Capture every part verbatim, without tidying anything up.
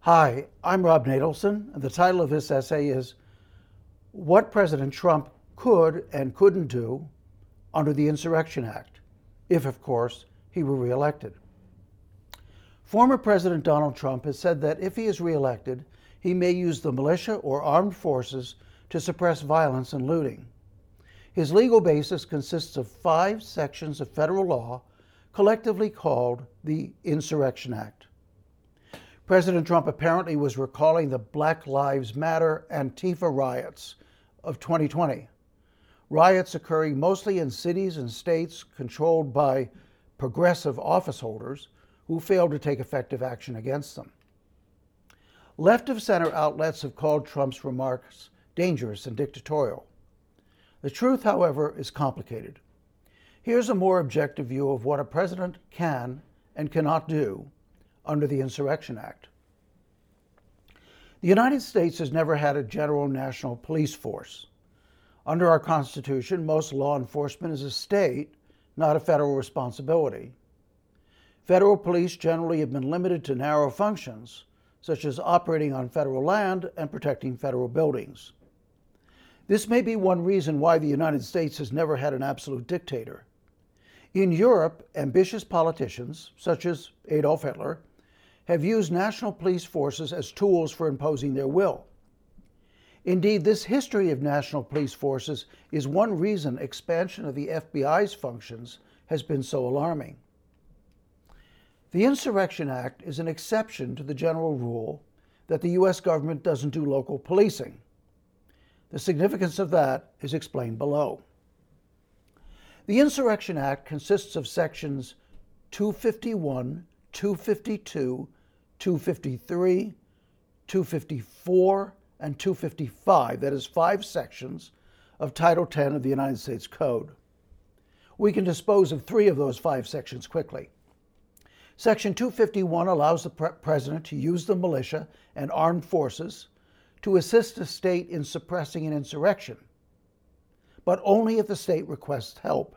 Hi, I'm Rob Nadelson, and the title of this essay is What President Trump Could and Couldn't Do Under the Insurrection Act, if, of course, he were reelected. Former President Donald Trump has said that if he is reelected, he may use the militia or armed forces to suppress violence and looting. His legal basis consists of five sections of federal law, collectively called the Insurrection Act. President Trump apparently was recalling the Black Lives Matter Antifa riots of twenty twenty. Riots occurring mostly in cities and states controlled by progressive office holders who failed to take effective action against them. Left-of-center outlets have called Trump's remarks dangerous and dictatorial. The truth, however, is complicated. Here's a more objective view of what a president can and cannot do under the Insurrection Act. The United States has never had a general national police force. Under our Constitution, most law enforcement is a state, not a federal responsibility. Federal police generally have been limited to narrow functions, such as operating on federal land and protecting federal buildings. This may be one reason why the United States has never had an absolute dictator. In Europe, ambitious politicians, such as Adolf Hitler, have used national police forces as tools for imposing their will. Indeed, this history of national police forces is one reason expansion of the F B I's functions has been so alarming. The Insurrection Act is an exception to the general rule that the U S government doesn't do local policing. The significance of that is explained below. The Insurrection Act consists of sections two fifty-one, two fifty-two, two fifty-three, two fifty-four, and two fifty-five, that is five sections of Title ten of the United States Code. We can dispose of three of those five sections quickly. Section two fifty-one allows the pre- president to use the militia and armed forces to assist a state in suppressing an insurrection, but only if the state requests help.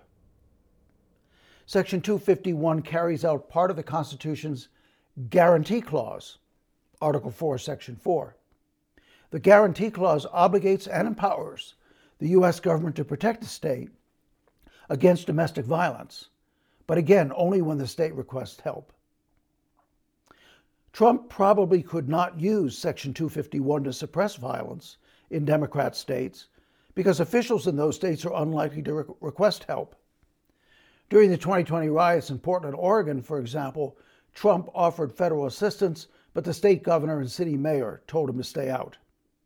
Section two fifty-one carries out part of the Constitution's Guarantee Clause, Article four, Section four. The Guarantee Clause obligates and empowers the U S government to protect the state against domestic violence, but again, only when the state requests help. Trump probably could not use Section two fifty-one to suppress violence in Democrat states because officials in those states are unlikely to re- request help. During the twenty twenty riots in Portland, Oregon, for example, Trump offered federal assistance, but the state governor and city mayor told him to stay out.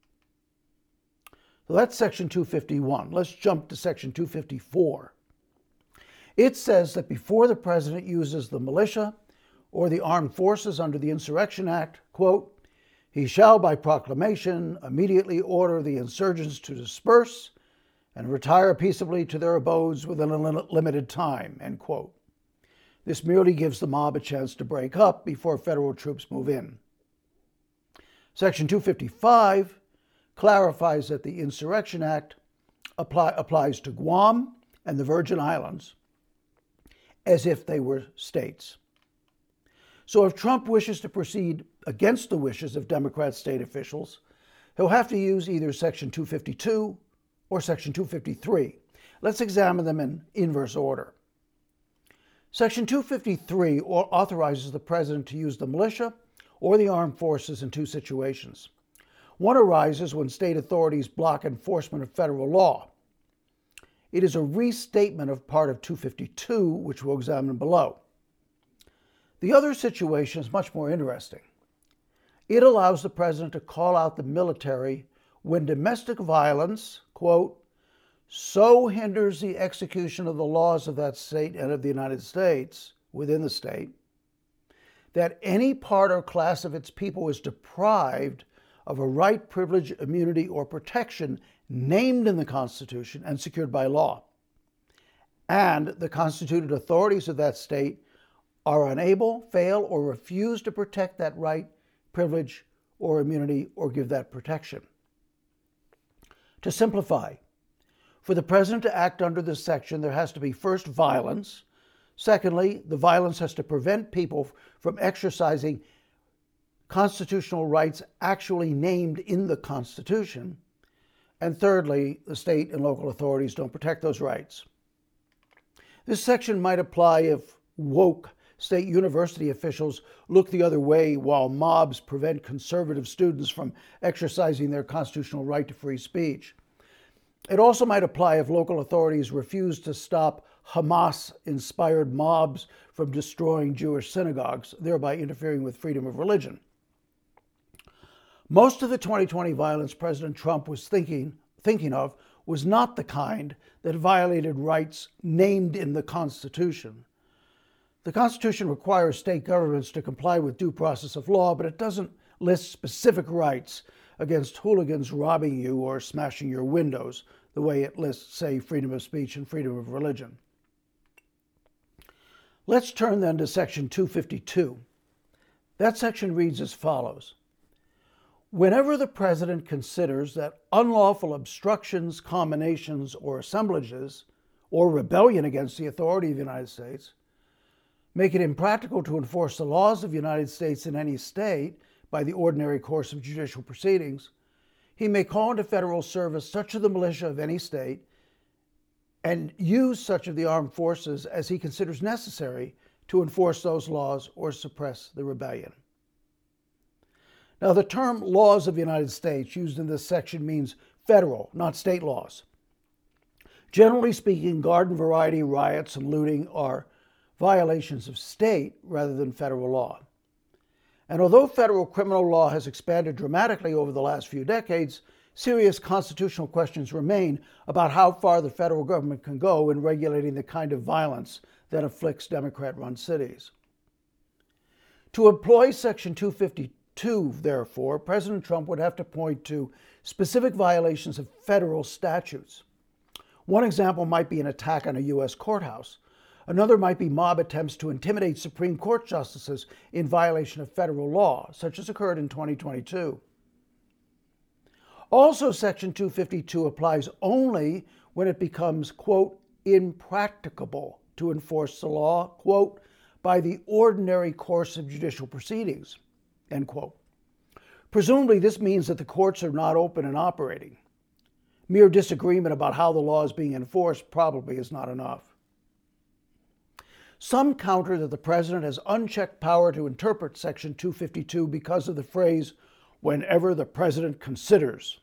So that's Section two fifty-one. Let's jump to Section two fifty-four. It says that before the president uses the militia or the armed forces under the Insurrection Act, quote, he shall by proclamation immediately order the insurgents to disperse and retire peaceably to their abodes within a limited time, end quote. This merely gives the mob a chance to break up before federal troops move in. Section two fifty-five clarifies that the Insurrection Act apply, applies to Guam and the Virgin Islands as if they were states. So if Trump wishes to proceed against the wishes of Democrat state officials, he'll have to use either Section two fifty-two or Section two fifty-three. Let's examine them in inverse order. Section two fifty-three authorizes the president to use the militia or the armed forces in two situations. One arises when state authorities block enforcement of federal law. It is a restatement of part of two fifty-two, which we'll examine below. The other situation is much more interesting. It allows the president to call out the military when domestic violence, quote, so hinders the execution of the laws of that state and of the United States within the state, that any part or class of its people is deprived of a right, privilege, immunity, or protection named in the Constitution and secured by law, and the constituted authorities of that state are unable, fail, or refuse to protect that right, privilege, or immunity, or give that protection. To simplify, for the president to act under this section, there has to be first violence. Secondly, the violence has to prevent people from exercising constitutional rights actually named in the Constitution. And thirdly, the state and local authorities don't protect those rights. This section might apply if woke state university officials look the other way while mobs prevent conservative students from exercising their constitutional right to free speech. It also might apply if local authorities refuse to stop Hamas-inspired mobs from destroying Jewish synagogues, thereby interfering with freedom of religion. Most of the twenty twenty violence President Trump was thinking, thinking of was not the kind that violated rights named in the Constitution. The Constitution requires state governments to comply with due process of law, but it doesn't list specific rights against hooligans robbing you or smashing your windows, the way it lists, say, freedom of speech and freedom of religion. Let's turn then to Section two fifty-two. That section reads as follows. Whenever the President considers that unlawful obstructions, combinations, or assemblages, or rebellion against the authority of the United States make it impractical to enforce the laws of the United States in any state by the ordinary course of judicial proceedings, he may call into federal service such of the militia of any state and use such of the armed forces as he considers necessary to enforce those laws or suppress the rebellion. Now, the term laws of the United States used in this section means federal, not state laws. Generally speaking, garden variety riots and looting are violations of state rather than federal law. And although federal criminal law has expanded dramatically over the last few decades, serious constitutional questions remain about how far the federal government can go in regulating the kind of violence that afflicts Democrat-run cities. To employ Section two fifty-two, therefore, President Trump would have to point to specific violations of federal statutes. One example might be an attack on a U S courthouse. Another might be mob attempts to intimidate Supreme Court justices in violation of federal law, such as occurred in twenty twenty-two. Also, Section two fifty-two applies only when it becomes, quote, impracticable to enforce the law, quote, by the ordinary course of judicial proceedings, end quote. Presumably, this means that the courts are not open and operating. Mere disagreement about how the law is being enforced probably is not enough. Some counter that the president has unchecked power to interpret Section two fifty-two because of the phrase, whenever the president considers.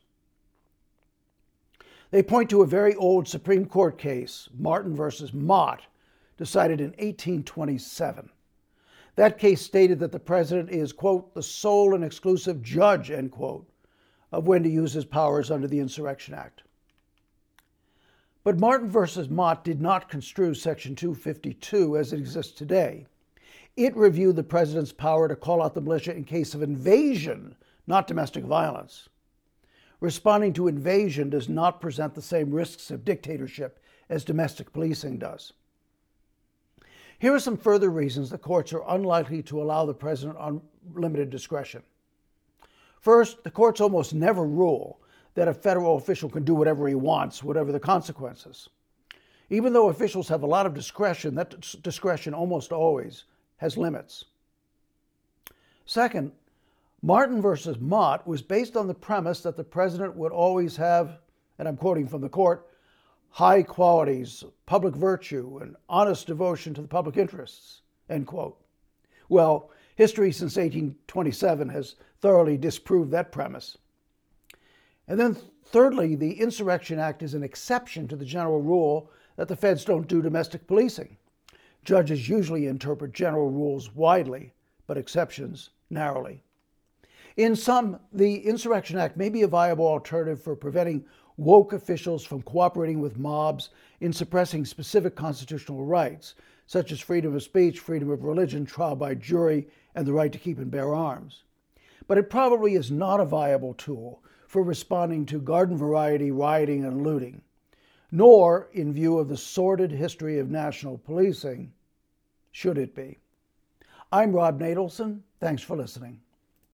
They point to a very old Supreme Court case, Martin versus Mott, decided in eighteen twenty-seven. That case stated that the president is, quote, the sole and exclusive judge, end quote, of when to use his powers under the Insurrection Act. But Martin versus Mott did not construe Section two fifty-two as it exists today. It reviewed the president's power to call out the militia in case of invasion, not domestic violence. Responding to invasion does not present the same risks of dictatorship as domestic policing does. Here are some further reasons the courts are unlikely to allow the president unlimited discretion. First, the courts almost never rule that a federal official can do whatever he wants, whatever the consequences. Even though officials have a lot of discretion, that discretion almost always has limits. Second, Martin versus Mott was based on the premise that the president would always have, and I'm quoting from the court, high qualities, public virtue, and honest devotion to the public interests, end quote. Well, history since eighteen twenty-seven has thoroughly disproved that premise. And then thirdly, the Insurrection Act is an exception to the general rule that the feds don't do domestic policing. Judges usually interpret general rules widely, but exceptions narrowly. In sum, the Insurrection Act may be a viable alternative for preventing woke officials from cooperating with mobs in suppressing specific constitutional rights, such as freedom of speech, freedom of religion, trial by jury, and the right to keep and bear arms. But it probably is not a viable tool for responding to garden variety rioting and looting, nor, in view of the sordid history of national policing, should it be. I'm Rob Natelson. Thanks for listening.